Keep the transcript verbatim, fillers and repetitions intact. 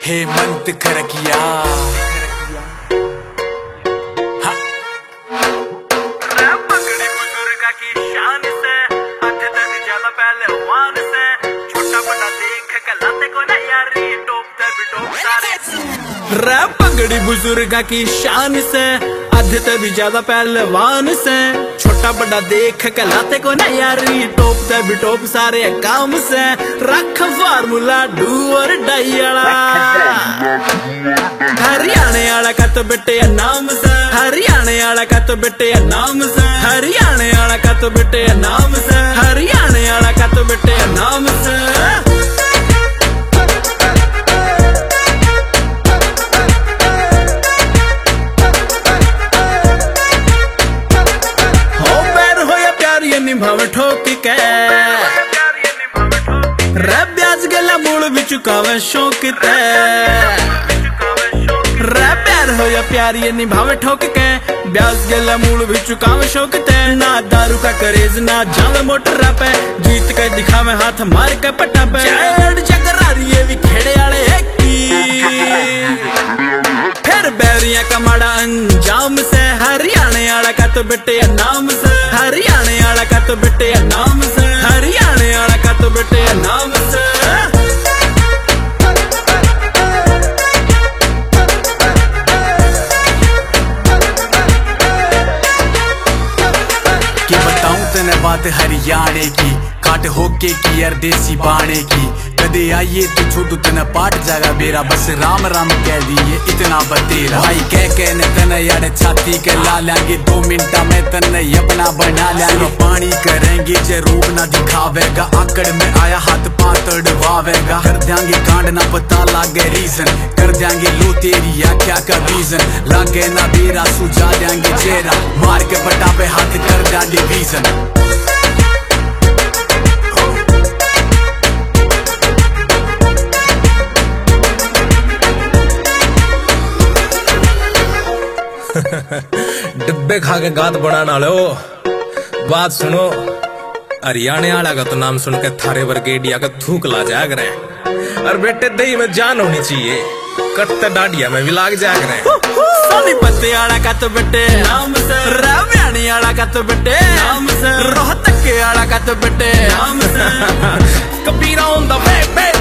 हेमंत खरकिया। पगड़ी बुजुर्ग की शान से आधे तक ज्यादा पहलवान से छोटा बड़ा देख के लाते को ना यारी टोपते भी टोप सारे। रैप पगड़ी बुजुर्ग की शान से आधे तक भी ज्यादा पहलवान से छोटा बड़ा देख के लाते को ना यारी टोपते भी टोप सारे काम से। रख फार्मूला डू और डाई वाला हरियाणे वाला का तो बेटे नाम से, हरियाणे वाला का तो बेटे नाम से, हरियाणे वाला का तो बेटे नाम से, हरियाणे वाला का तो बेटे नाम से। हो पैर हो या प्यार ये निभाव ठोक के रे ब्याज गला मूल भी चुकावे शौक ते। रे प्यार हो या प्यार ये निभावे ठोक के ब्याज गला मूल भी चुकावे शौक ते। ना दारू का करेज ना जावे मोटर पे जीत के दिखावे हाथ मार के पट्टा पे। चढ़ चकरारी ये भी खेड़े आले की फिर बैरिया का माड़ा अंजाम से। हरियाणे वाला का तो बेटे नाम से, हरियाणे वाला का तो बेटे नाम से, हरियाणे वाला का तो बेटे नाम से। कि बताऊं तेने बात हरियाणे की काट होके की यार देसी बाणे की। कदे आइए तू छोटू तेने पाट जागा बेरा बस राम राम कह दिए इतना बतेरा। भाई कह कह ने तेने यार छाती के ला लेंगे दो मिनटा में तेने अपना बना लेंगे। पानी करेंगे जे रूप ना दिखावेगा आकड़ में आया हाथ पांव तड़वावेगा। कर देंगे कांड ना पता लागे रीजन कर देंगे लो तेरी या क्या का रीजन लागे ना बेरा सुझा देंगे चेहरा मार के पटा पे हाथ कर देंगे रीजन। डिब्बे खा के गात बनाना लो बात सुनो। हरियाणे वाला का तो नाम सुन के थारे वर्गेडिया का थूक ला जाग रहे। और बेटे दही में जान होनी चाहिए कट्टे डाडिया में भी लाग जाग रहे। सोनीपत वाला का तो बेटे नाम से, रावयानी वाला का तो बेटे नाम से, रोहतक वाला का तो बेटे नाम से। कबीरा on the way,